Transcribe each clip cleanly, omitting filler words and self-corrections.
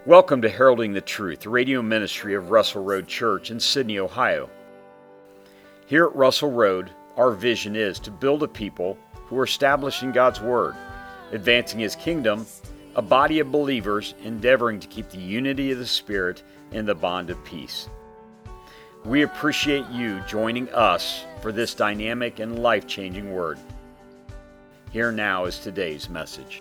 Welcome to Heralding the Truth, the radio ministry of Russell Road Church in Sydney, Ohio. Here at Russell Road, our vision is to build a people who are establishing God's Word, advancing His kingdom, a body of believers endeavoring to keep the unity of the Spirit and the bond of peace. We appreciate you joining us for this dynamic and life-changing Word. Here now is today's message.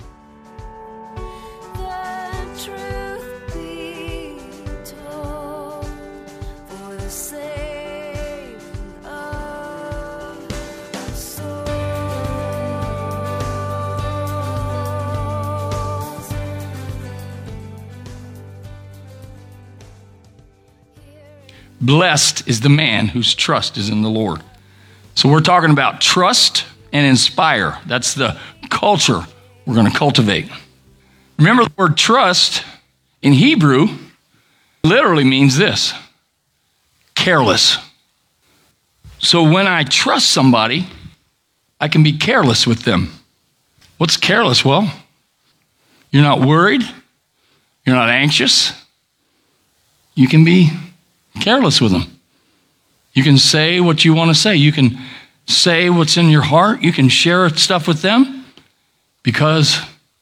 Blessed is the man whose trust is in the Lord. So we're talking about trust and inspire. That's the culture we're going to cultivate. Remember, the word trust in Hebrew literally means this: careless. So when I trust somebody, I can be careless with them. What's careless? Well, you're not worried. You're not anxious. You can be careless with them. You can say what you want to say. You can say what's in your heart. You can share stuff with them because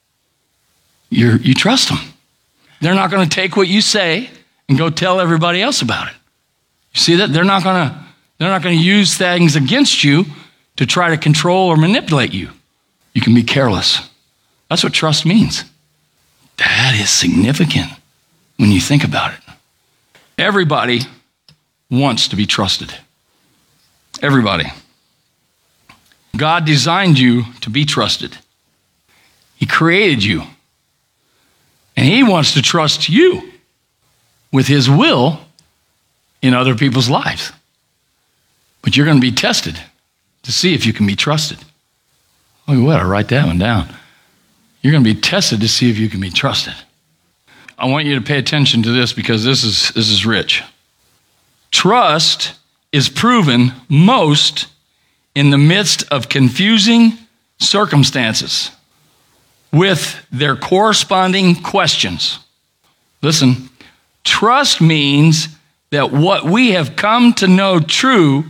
you trust them. They're not going to take what you say and go tell everybody else about it. You see that? They're not going to use things against you to try to control or manipulate you. You can be careless. That's what trust means. That is significant when you think about it. Everybody wants to be trusted. Everybody. God designed you to be trusted. He created you. And He wants to trust you with His will in other people's lives. But you're going to be tested to see if you can be trusted. Look at what, I write that one down. You're going to be tested to see if you can be trusted. I want you to pay attention to this because this is rich. Trust is proven most in the midst of confusing circumstances with their corresponding questions. Listen, trust means that what we have come to know true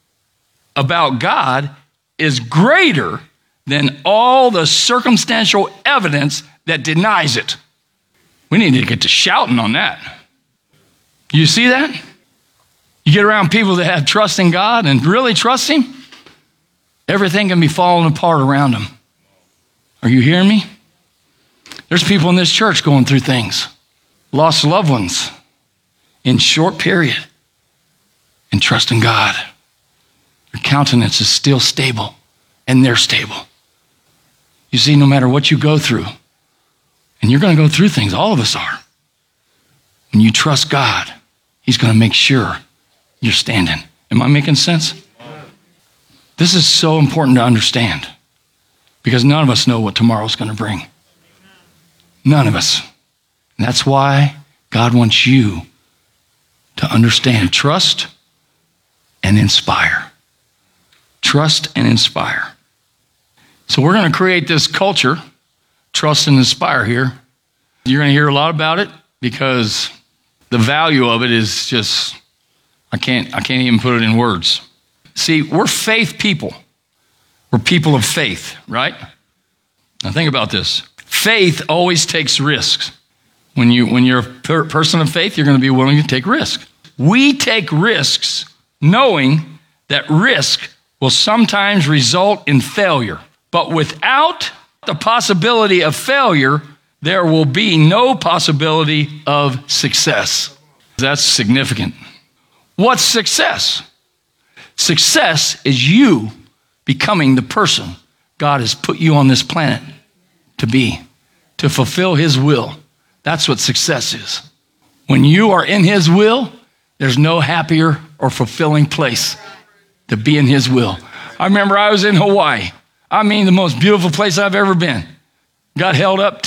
about God is greater than all the circumstantial evidence that denies it. We need to get to shouting on that. You see that? You get around people that have trust in God and really trust Him, everything can be falling apart around them. Are you hearing me? There's people in this church going through things, lost loved ones in short period, and trust in God. Their countenance is still stable, and they're stable. You see, no matter what you go through, and you're going to go through things, all of us are. When you trust God, He's going to make sure you're standing. Am I making sense? This is so important to understand because none of us know what tomorrow's going to bring. None of us. And that's why God wants you to understand trust and inspire. Trust and inspire. So we're going to create this culture, trust and inspire here. You're going to hear a lot about it because the value of it is just, I can't even put it in words. See, we're faith people. We're people of faith, right? Now think about this. Faith always takes risks. When you're a person of faith, you're going to be willing to take risks. We take risks knowing that risk will sometimes result in failure. But without the possibility of failure, there will be no possibility of success. That's significant. What's success? Success is you becoming the person God has put you on this planet to be, to fulfill His will. That's what success is. When you are in His will, there's no happier or fulfilling place to be in His will. I remember I was in Hawaii. I mean, the most beautiful place I've ever been. Got held up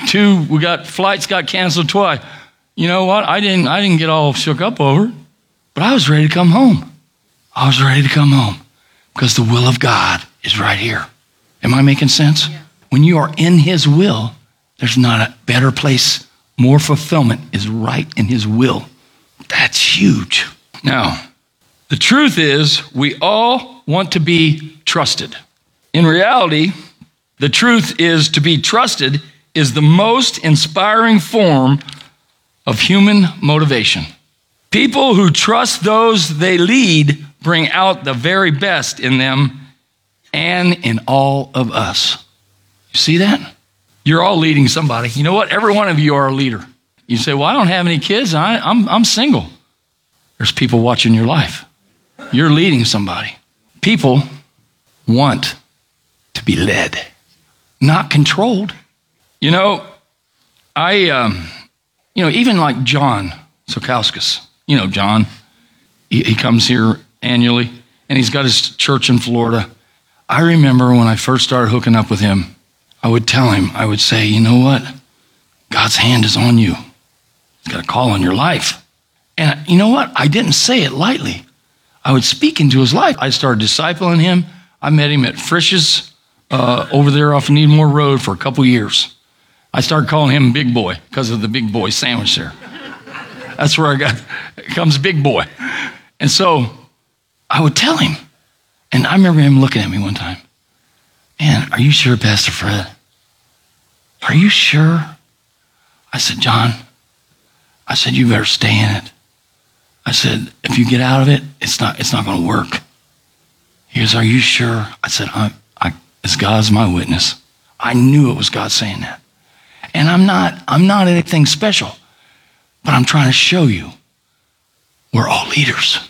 flights got canceled twice. You know what? I didn't get all shook up over it, but I was ready to come home. I was ready to come home because the will of God is right here. Am I making sense? Yeah. When you are in His will, there's not a better place more fulfillment is right in his will. That's huge. Now, the truth is we all want to be trusted. In reality, the truth is to be trusted is the most inspiring form of human motivation. People who trust those they lead bring out the very best in them and in all of us. You see that? You're all leading somebody. You know what? Every one of you are a leader. You say, well, I don't have any kids. I'm single. There's people watching your life. You're leading somebody. People want to be led, not controlled. You know, even like John Sokauskas, John, he comes here annually and he's got his church in Florida. I remember when I first started hooking up with him, I would tell him, I would say, you know what? God's hand is on you. He's got a call on your life. And you know what? I didn't say it lightly. I would speak into his life. I started discipling him. I met him at Frisch's over there off Needmore Road for a couple years. I started calling him Big Boy because of the Big Boy sandwich there. That's where comes Big Boy. And so I would tell him. And I remember him looking at me one time. Man, are you sure, Pastor Fred? Are you sure? I said, John, I said, you better stay in it. I said, if you get out of it, it's not going to work. He goes, are you sure? I said, as God's my witness. I knew it was God saying that. And I'm not anything special, but I'm trying to show you we're all leaders.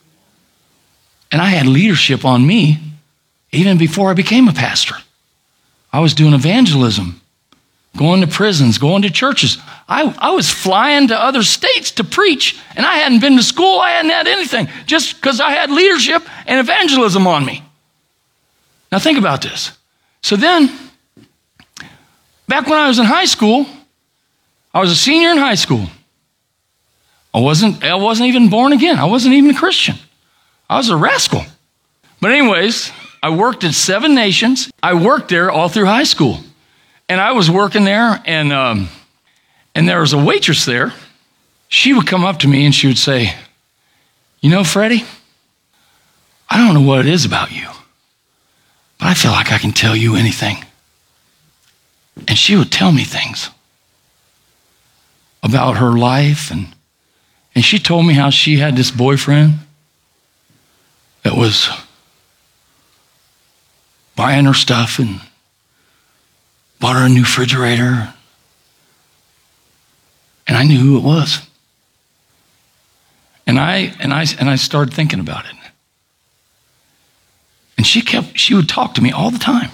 And I had leadership on me even before I became a pastor. I was doing evangelism, going to prisons, going to churches. I was flying to other states to preach, and I hadn't been to school. I hadn't had anything, just because I had leadership and evangelism on me. Now think about this. So then, back when I was in high school, I was a senior in high school. I wasn't even born again. I wasn't even a Christian. I was a rascal. But anyways, I worked at Seven Nations. I worked there all through high school. And I was working there, and there was a waitress there. She would come up to me and she would say, you know, Freddie, I don't know what it is about you, but I feel like I can tell you anything. And she would tell me things about her life, and she told me how she had this boyfriend that was buying her stuff and bought her a new refrigerator. And I knew who it was. And I started thinking about it. And she would talk to me all the time.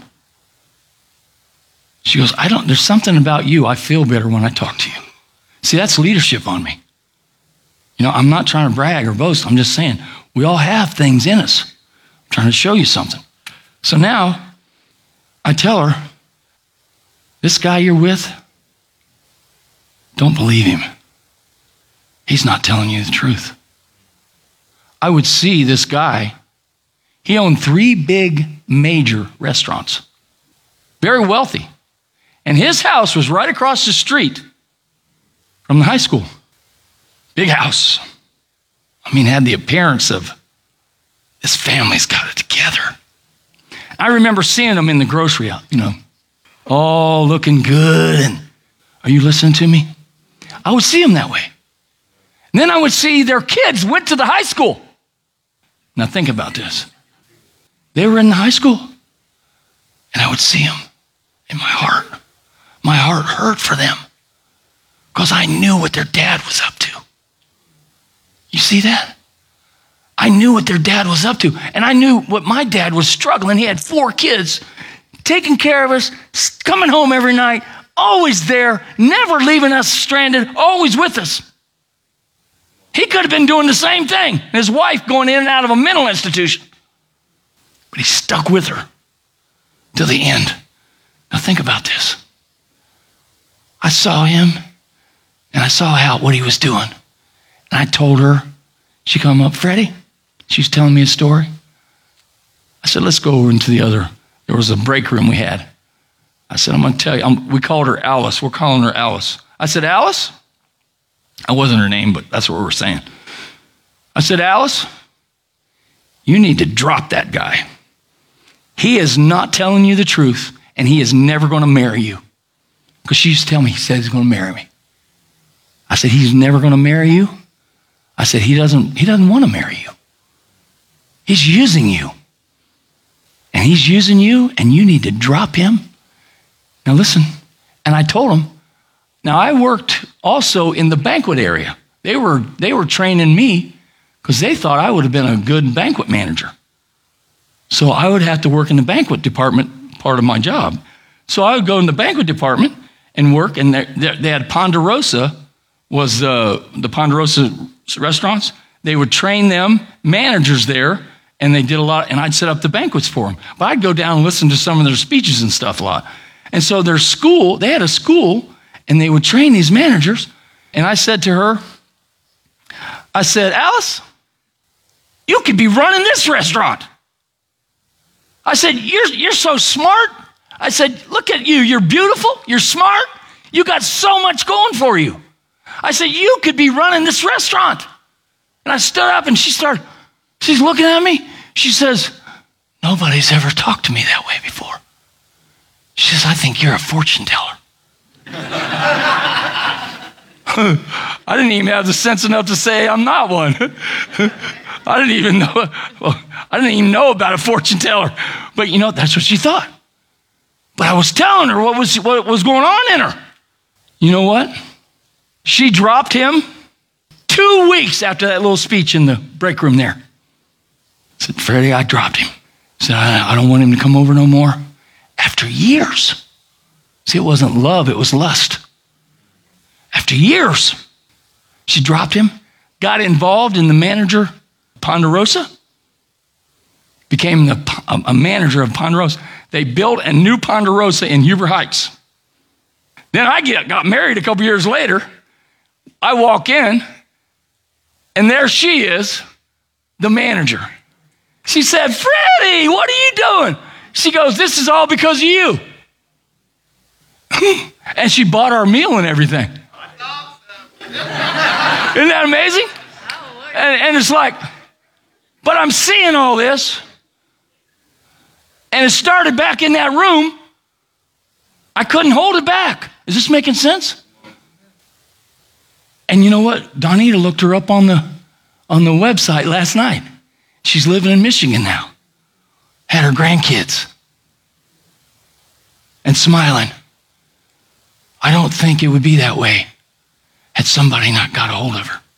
She goes, there's something about you. I feel better when I talk to you. See, that's leadership on me. I'm not trying to brag or boast. I'm just saying, we all have things in us. I'm trying to show you something. So now, I tell her, this guy you're with, don't believe him. He's not telling you the truth. I would see this guy. He owned 3 big major restaurants. Very wealthy. And his house was right across the street from the high school. Big house. Had the appearance of this family's got it together. I remember seeing them in the grocery out, all looking good. And are you listening to me? I would see them that way. And then I would see their kids went to the high school. Now think about this. They were in the high school, and I would see them in my heart. My heart hurt for them because I knew what their dad was up to. You see that? I knew what their dad was up to, and I knew what my dad was struggling. He had 4 kids, taking care of us, coming home every night, always there, never leaving us stranded, always with us. He could have been doing the same thing. His wife going in and out of a mental institution. But he stuck with her to the end. Now think about this. I saw him, and I saw what he was doing. And I told her, she come up, Freddie, she's telling me a story. I said, let's go over into there was a break room we had. I said, I'm going to tell you, we called her Alice. We're calling her Alice. I said, Alice, that wasn't her name, but that's what we were saying. I said, Alice, you need to drop that guy. He is not telling you the truth, and he is never going to marry you. Because she used to tell me, he said he's going to marry me. I said, he's never going to marry you? I said, he doesn't want to marry you. He's using you. And he's using you, and you need to drop him. Now listen, and I told him, now I worked also in the banquet area. They were training me because they thought I would have been a good banquet manager. So I would have to work in the banquet department, part of my job. So I would go in the banquet department and work, and they had Ponderosa, was the Ponderosa restaurants. They would train them, managers there, and they did a lot, and I'd set up the banquets for them. But I'd go down and listen to some of their speeches and stuff a lot. And so their school, they had a school, and they would train these managers. And I said to her, I said, Alice, you could be running this restaurant. I said, you're so smart. I said, look at you. You're beautiful. You're smart. You got so much going for you. I said, you could be running this restaurant. And I stood up, and she's looking at me. She says, nobody's ever talked to me that way before. She says, I think you're a fortune teller. I didn't even have the sense enough to say I'm not one. I didn't even know about a fortune teller. But you know, that's what she thought. But I was telling her what was going on in her. You know what? She dropped him 2 weeks after that little speech in the break room there. I said, Freddie, I dropped him. I said, I don't want him to come over no more. After years. See, it wasn't love, it was lust. After years, she dropped him, got involved in the manager, Ponderosa, became a manager of Ponderosa. They built a new Ponderosa in Huber Heights. Then I got married a couple years later. I walk in, and there she is, the manager. She said, Freddie, what are you doing? She goes, this is all because of you. And she bought our meal and everything. Isn't that amazing? And it's like, but I'm seeing all this. And it started back in that room. I couldn't hold it back. Is this making sense? And you know what? Donita looked her up on the website last night. She's living in Michigan now. Had her grandkids. And smiling. I don't think it would be that way had somebody not got a hold of her.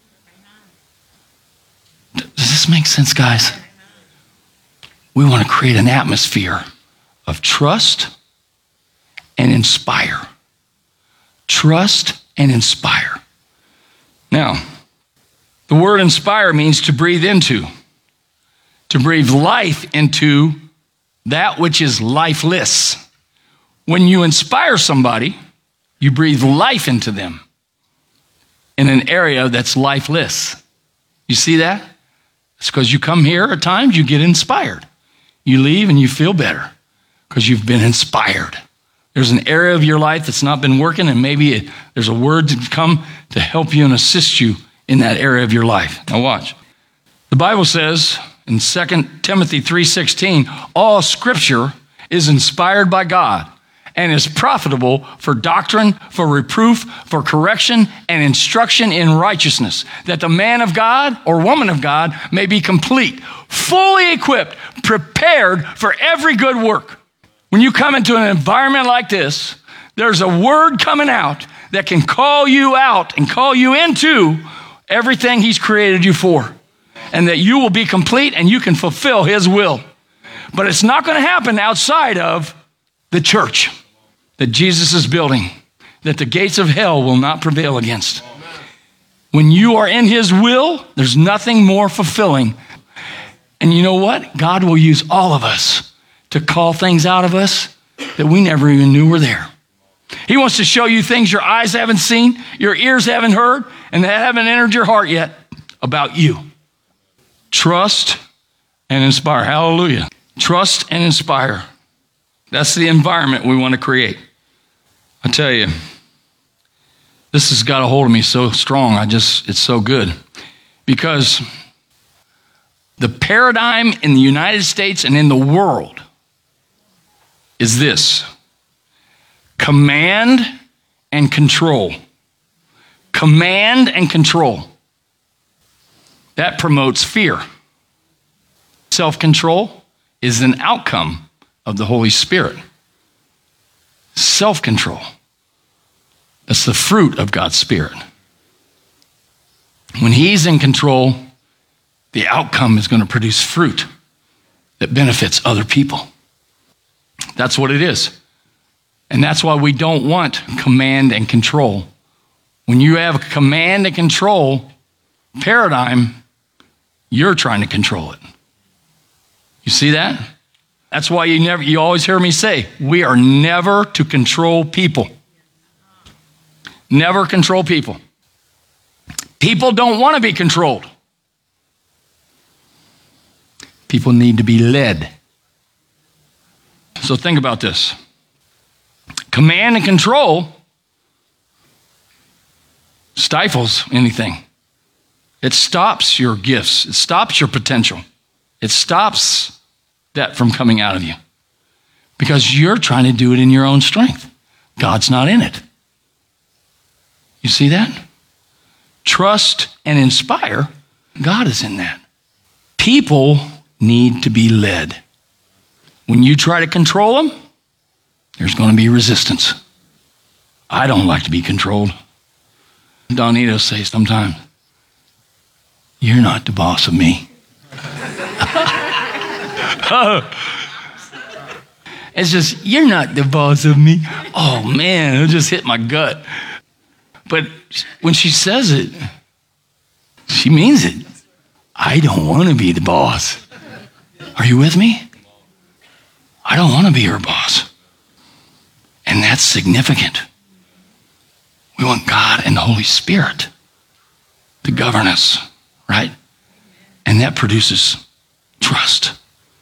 Does this make sense, guys? We want to create an atmosphere of trust and inspire. Trust and inspire. Now, the word inspire means to breathe into, to breathe life into that which is lifeless. When you inspire somebody, you breathe life into them in an area that's lifeless. You see that? It's because you come here at times, you get inspired. You leave and you feel better because you've been inspired. There's an area of your life that's not been working, and maybe there's a word to come to help you and assist you in that area of your life. Now watch. The Bible says in 2 Timothy 3:16, all scripture is inspired by God and is profitable for doctrine, for reproof, for correction, and instruction in righteousness, that the man of God or woman of God may be complete, fully equipped, prepared for every good work. When you come into an environment like this, there's a word coming out that can call you out and call you into everything he's created you for, and that you will be complete and you can fulfill his will. But it's not going to happen outside of the church that Jesus is building, that the gates of hell will not prevail against. When you are in his will, there's nothing more fulfilling. And you know what? God will use all of us to call things out of us that we never even knew were there. He wants to show you things your eyes haven't seen, your ears haven't heard, and that haven't entered your heart yet about you. Trust and inspire. Hallelujah. Trust and inspire. That's the environment we want to create. I tell you, This has got a hold of me so strong. It's so good. Because the paradigm in the United States and in the world is this: command and control. Command and control. That promotes fear. Self-control is an outcome of the Holy Spirit. Self-control. That's the fruit of God's Spirit. When He's in control, the outcome is going to produce fruit that benefits other people. That's what it is. And that's why we don't want command and control. When you have a command and control paradigm, you're trying to control it. You see that? That's why you always hear me say, we are never to control people. Never control people. People don't want to be controlled. People need to be led. So think about this. Command and control stifles anything. It stops your gifts. It stops your potential. It stops that from coming out of you because you're trying to do it in your own strength. God's not in it. You see that? Trust and inspire, God is in that. People need to be led. When you try to control them, there's going to be resistance. I don't like to be controlled. Donita says sometimes, "You're not the boss of me." It's just, "You're not the boss of me." Oh man, it'll just hit my gut. But when she says it, she means it. I don't want to be the boss. Are you with me? I don't want to be her boss. And that's significant. We want God and the Holy Spirit to govern us, right? And that produces trust.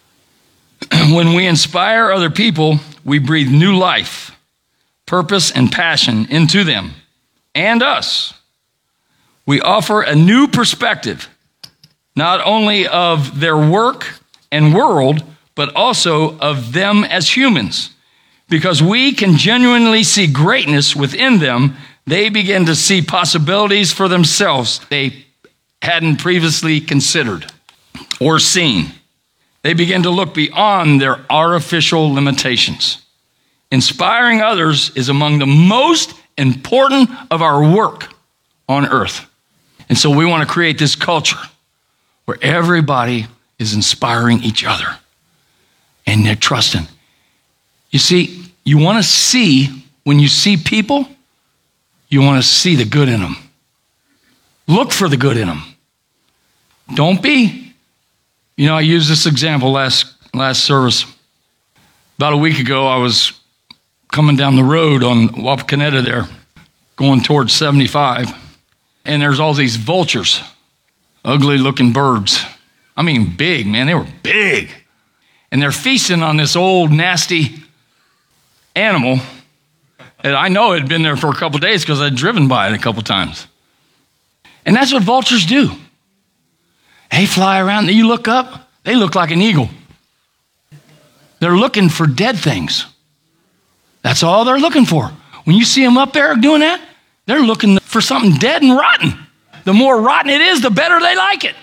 When we inspire other people, we breathe new life, purpose, and passion into them and us. We offer a new perspective, not only of their work and world, but also of them as humans. Because we can genuinely see greatness within them, they begin to see possibilities for themselves they hadn't previously considered or seen. They begin to look beyond their artificial limitations. Inspiring others is among the most important of our work on earth. And so we want to create this culture where everybody is inspiring each other and they're trusting. You see, you want to see, when you see people, you want to see the good in them. Look for the good in them. Don't be. I used this example last service. About a week ago, I was coming down the road on Wapakoneta there, going towards 75, and there's all these vultures, ugly-looking birds. I mean, big, man. They were big. And they're feasting on this old, nasty animal. And I know it had been there for a couple of days because I'd driven by it a couple times. And that's what vultures do. They fly around. You look up, they look like an eagle. They're looking for dead things. That's all they're looking for. When you see them up there doing that, they're looking for something dead and rotten. The more rotten it is, the better they like it.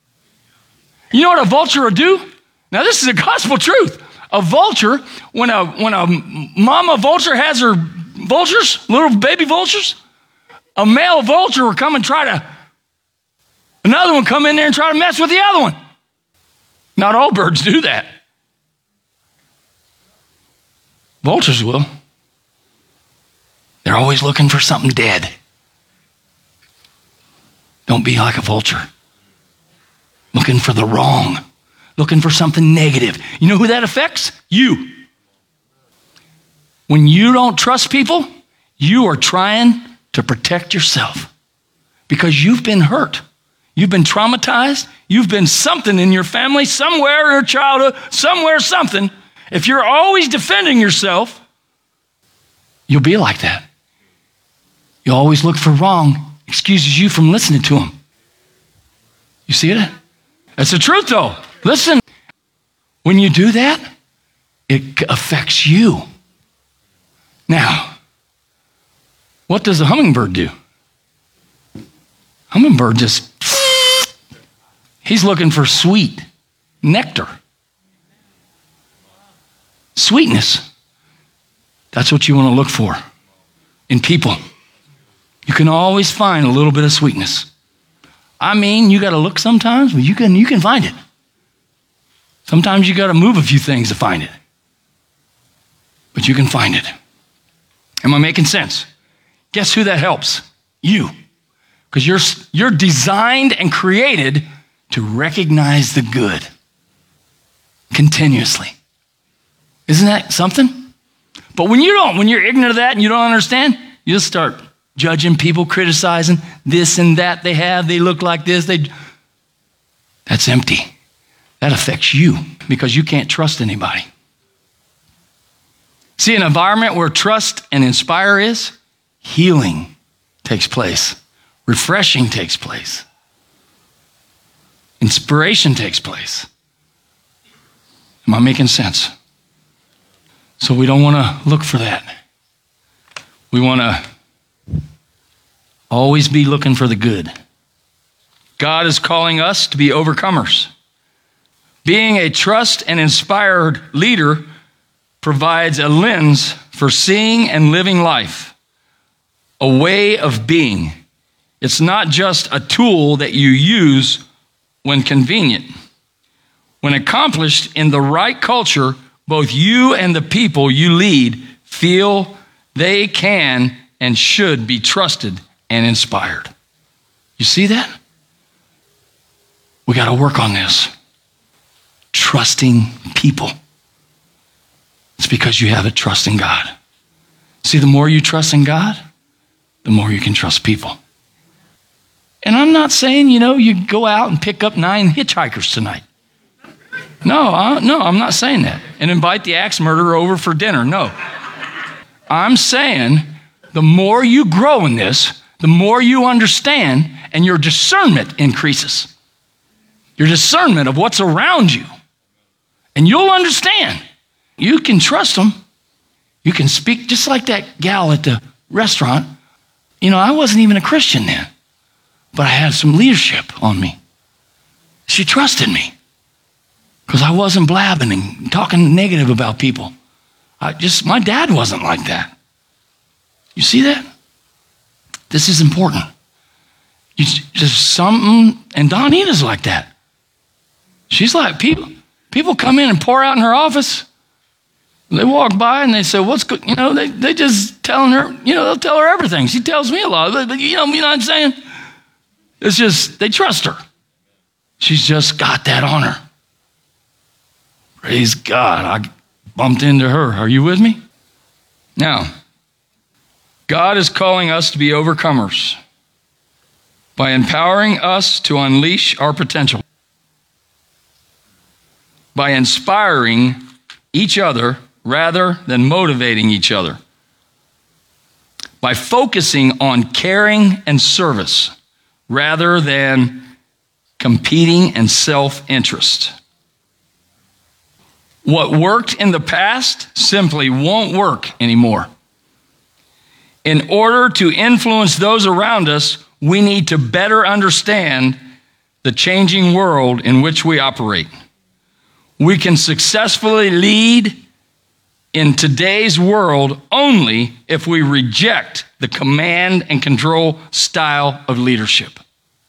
You know what a vulture will do? Now, this is a gospel truth. A vulture, when a mama vulture has her vultures, little baby vultures, a male vulture will come and another one come in there and try to mess with the other one. Not all birds do that. Vultures will. They're always looking for something dead. Don't be like a vulture. Looking for the wrong. Looking for something negative. You know who that affects? You. When you don't trust people, you are trying to protect yourself because you've been hurt. You've been traumatized. You've been something in your family, somewhere in your childhood, somewhere, something. If you're always defending yourself, you'll be like that. You always look for wrong, excuses you from listening to him. You see it? That's the truth, though. Listen, when you do that, it affects you. Now, what does a hummingbird do? Hummingbird just, he's looking for sweet nectar. Sweetness. That's what you want to look for in people. You can always find a little bit of sweetness. I mean, you got to look sometimes, but you can find it. Sometimes you got to move a few things to find it. But you can find it. Am I making sense? Guess who that helps? You. Because you're designed and created to recognize the good continuously. Isn't that something? But when you're ignorant of that and you don't understand, you'll start judging people, criticizing this and that they look like this. That's empty. That affects you because you can't trust anybody. See, an environment where trust and inspire is, healing takes place. Refreshing takes place. Inspiration takes place. Am I making sense? So we don't want to look for that. We want to always be looking for the good. God is calling us to be overcomers. Being a trust and inspired leader provides a lens for seeing and living life, a way of being. It's not just a tool that you use when convenient. When accomplished in the right culture, both you and the people you lead feel they can and should be trusted and inspired. You see that? We got to work on this. Trusting people. It's because you have a trust in God. See, the more you trust in God, the more you can trust people. And I'm not saying, you go out and pick up 9 hitchhikers tonight. No, I'm not saying that. And invite the axe murderer over for dinner. No. I'm saying the more you grow in this, the more you understand and your discernment increases. Your discernment of what's around you. And you'll understand. You can trust them. You can speak just like that gal at the restaurant. I wasn't even a Christian then, but I had some leadership on me. She trusted me because I wasn't blabbing and talking negative about people. My dad wasn't like that. You see that? This is important. There's something, and Donita's like that. She's like, people come in and pour out in her office. They walk by and they say, what's good? They just telling her, they'll tell her everything. She tells me a lot, but you know what I'm saying? It's just, they trust her. She's just got that on her. Praise God. I bumped into her. Are you with me? Now, God is calling us to be overcomers by empowering us to unleash our potential, by inspiring each other rather than motivating each other, by focusing on caring and service rather than competing and self-interest. What worked in the past simply won't work anymore. In order to influence those around us, we need to better understand the changing world in which we operate. We can successfully lead in today's world only if we reject the command and control style of leadership.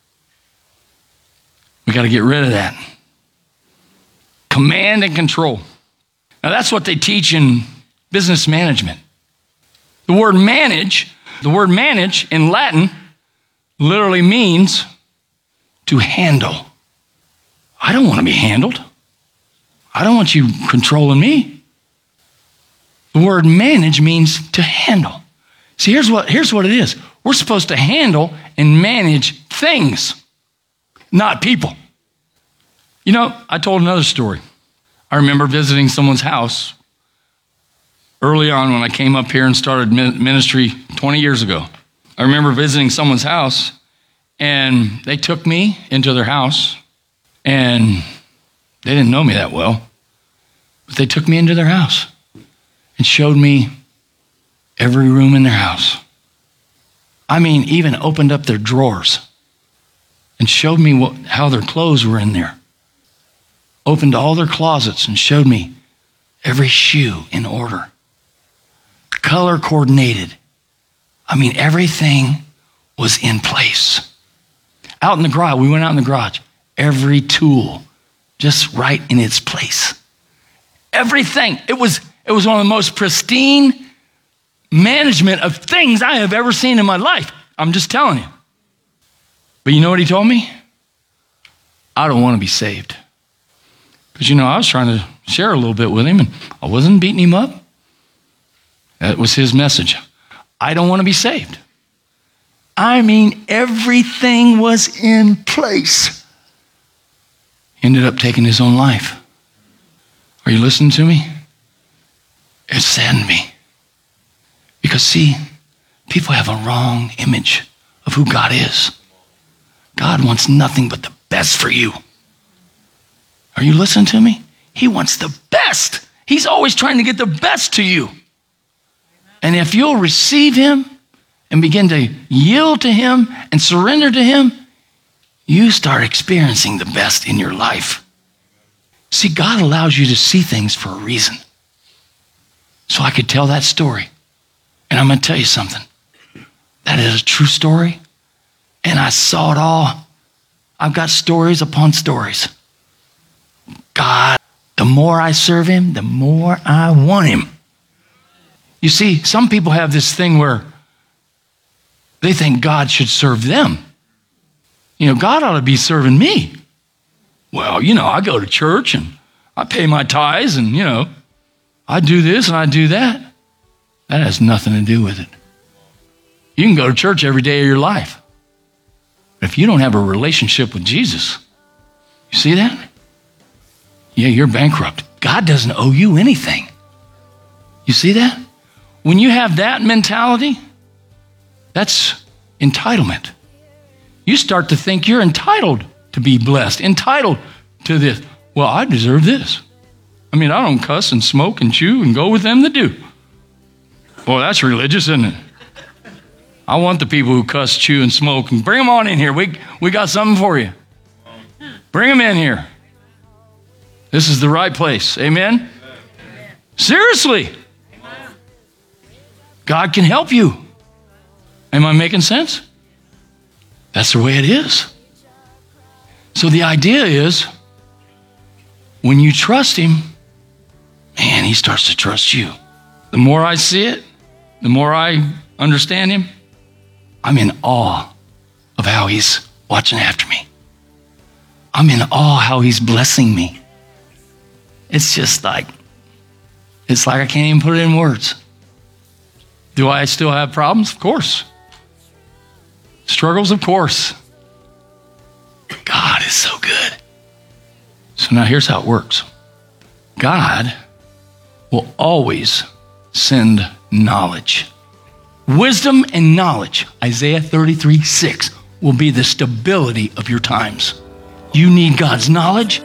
We got to get rid of that. Command and control. Now that's what they teach in business management. The word manage in Latin literally means to handle. I don't want to be handled. I don't want you controlling me. The word manage means to handle. See, here's what it is. We're supposed to handle and manage things, not people. I told another story. I remember visiting someone's house early on when I came up here and started ministry 20 years ago. I remember visiting someone's house, and they took me into their house, and they didn't know me that well, but they took me into their house and showed me every room in their house. I mean, even opened up their drawers and showed me how their clothes were in there. Opened all their closets and showed me every shoe in order. Color coordinated. I mean, everything was in place. Out in the garage, we went out in the garage. Every tool just right in its place. Everything. It was one of the most pristine management of things I have ever seen in my life. I'm just telling you. But you know what he told me? I don't want to be saved. Because, I was trying to share a little bit with him, and I wasn't beating him up. That was his message. I don't want to be saved. I mean, everything was in place. He ended up taking his own life. Are you listening to me? It saddened me. Because, see, people have a wrong image of who God is. God wants nothing but the best for you. Are you listening to me? He wants the best. He's always trying to get the best to you. And if you'll receive him and begin to yield to him and surrender to him, you start experiencing the best in your life. See, God allows you to see things for a reason. So I could tell that story. And I'm going to tell you something. That is a true story. And I saw it all. I've got stories upon stories. God, the more I serve him, the more I want him. You see, some people have this thing where they think God should serve them. God ought to be serving me. Well, I go to church and I pay my tithes and, I do this and I do that. That has nothing to do with it. You can go to church every day of your life. But if you don't have a relationship with Jesus, you see that? Yeah, you're bankrupt. God doesn't owe you anything. You see that? When you have that mentality, that's entitlement. You start to think you're entitled to be blessed, entitled to this. Well, I deserve this. I don't cuss and smoke and chew and go with them that do. Well, that's religious, isn't it? I want the people who cuss, chew, and smoke, and bring them on in here. We got something for you. Bring them in here. This is the right place. Amen? Seriously. God can help you. Am I making sense? That's the way it is. So the idea is, when you trust him, man, he starts to trust you. The more I see it, the more I understand him, I'm in awe of how he's watching after me. I'm in awe how he's blessing me. It's like I can't even put it in words. Do I still have problems? Of course. Struggles? Of course. But God is so good. So now here's how it works. God will always send knowledge. Wisdom and knowledge, Isaiah 33:6, will be the stability of your times. You need God's knowledge.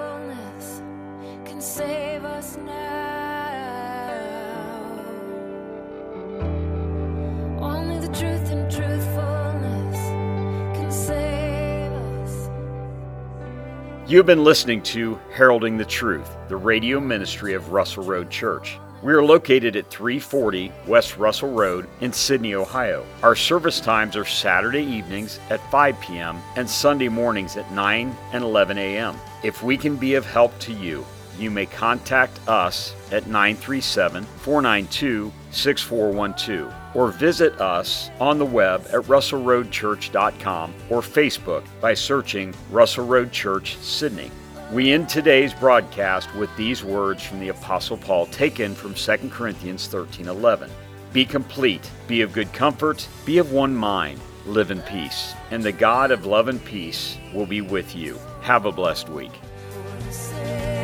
You have been listening to Heralding the Truth, the radio ministry of Russell Road Church. We are located at 340 West Russell Road in Sydney, Ohio. Our service times are Saturday evenings at 5 p.m. and Sunday mornings at 9 and 11 a.m. If we can be of help to you, you may contact us at 937-492-6412 or visit us on the web at russellroadchurch.com or Facebook by searching Russell Road Church, Sydney. We end today's broadcast with these words from the Apostle Paul taken from 2 Corinthians 13:11. Be complete, be of good comfort, be of one mind, live in peace, and the God of love and peace will be with you. Have a blessed week.